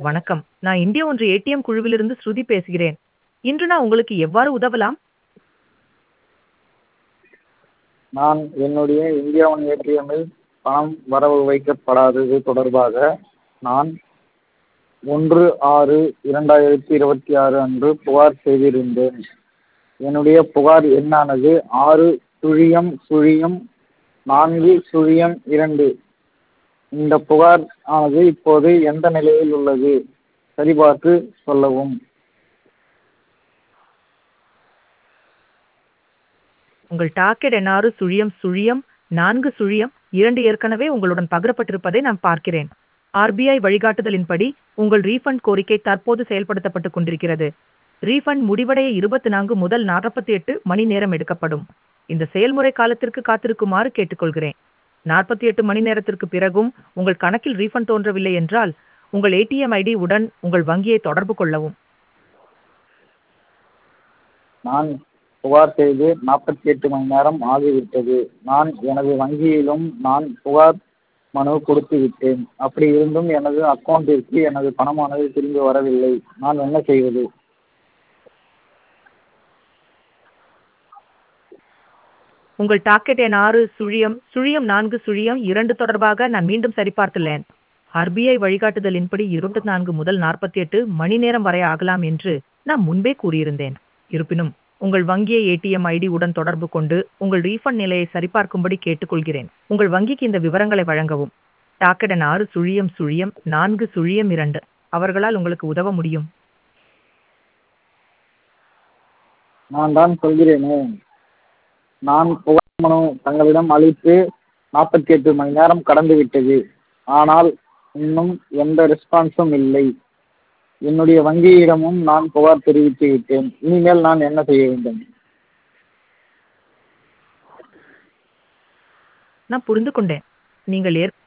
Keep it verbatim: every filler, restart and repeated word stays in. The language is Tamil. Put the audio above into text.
வணக்கம். நான் இந்திய ஒன்று ஏடிஎம் குழுவிலிருந்து ஸ்ருதி பேசுகிறேன். இன்று நான் உங்களுக்கு எவ்வாறு உதவலாம்? நான் என்னுடைய இந்தியா ஒன் ஏடிஎம்மில் பணம் வரவு வைக்கப்படாதது தொடர்பாக நான் ஒன்று ஆறு இரண்டாயிரத்தி இருபத்தி ஆறு அன்று புகார் செய்திருந்தேன். என்னுடைய புகார் எண்ணானது ஆறு சுழியம் சுழியம் நான்கு சுழியம் இரண்டு. இந்த புகார் ஆனது இப்போது எந்த நிலையில் உள்ளது? சரிபார்த்து சொல்லவும். உங்கள் டாக்கெட் எண்ணாறு சுழியம் சுழியம் நான்கு சுழியம் இரண்டு ஏற்கனவே உங்களுடன் பகிரப்பட்டிருப்பதை நான் பார்க்கிறேன். ஆர்பிஐ வழிகாட்டுதலின்படி உங்கள் ரீஃபண்ட் கோரிக்கை தற்போது செயல்படுத்தப்பட்டுக் கொண்டிருக்கிறது. ரீஃபண்ட் முடிவடைய இருபத்தி நான்கு முதல் நாற்பத்தி எட்டு மணி நேரம் எடுக்கப்படும். இந்த செயல்முறை காலத்திற்கு காத்திருக்குமாறு கேட்டுக்கொள்கிறேன். நாற்பத்தி எட்டு மணி நேரத்திற்கு பிறகும் உங்கள் கணக்கில் ரீஃபண்ட் தோன்றவில்லை என்றால் உங்கள் ஏடிஎம் ஐடி உடன் உங்கள் வங்கியை தொடர்பு கொள்ளவும். நான் புகார் செய்து நாற்பத்தி எட்டு மணி நேரம் ஆகிவிட்டது. நான் எனது வங்கியிலும் நான் புகார் மனு கொடுத்து விட்டேன். அப்படி இருந்தும் எனது அக்கௌண்ட்டிற்கு எனது பணமானது திரும்பி வரவில்லை. நான் என்ன செய்வது? உங்கள் டாக்கெட் எண் ஆறு சுழியம் சுழியம் நான்கு சுழியம் இரண்டு தொடர்பாக நான் மீண்டும் சரிபார்த்துள்ளேன். ஆர்பிஐ வழிகாட்டுதலின்படி இருபத்தி நான்கு முதல் நாற்பத்தி எட்டு மணி நேரம் வரை ஆகலாம் என்று நான் முன்பே கூறியிருந்தேன். இருப்பினும் உங்கள் வங்கியை ஏடிஎம் ஐடி உடன் தொடர்பு கொண்டு உங்கள் ரீஃபண்ட் நிலையை சரிபார்க்கும்படி கேட்டுக்கொள்கிறேன். உங்கள் வங்கிக்கு இந்த விவரங்களை வழங்கவும். டாக்கெட் எண் ஆறு சுழியம் சுழியம் நான்கு சுழியம் இரண்டு. அவர்களால் உங்களுக்கு உதவ முடியும். நான் தான் சொல்கிறேனே, நான் புகார் மனு தங்களிடம் அளித்து நாற்பத்தி எட்டு மணி நேரம் கடந்து விட்டது. ஆனால் இன்னும் எந்த ரெஸ்பான்ஸும் இல்லை. என்னுடைய வங்கியிடமும் நான் புகார் தெரிவித்து விட்டேன். இனிமேல் நான் என்ன செய்ய வேண்டும்? நான் புரிந்து கொண்டேன். நீங்கள் ஏற்க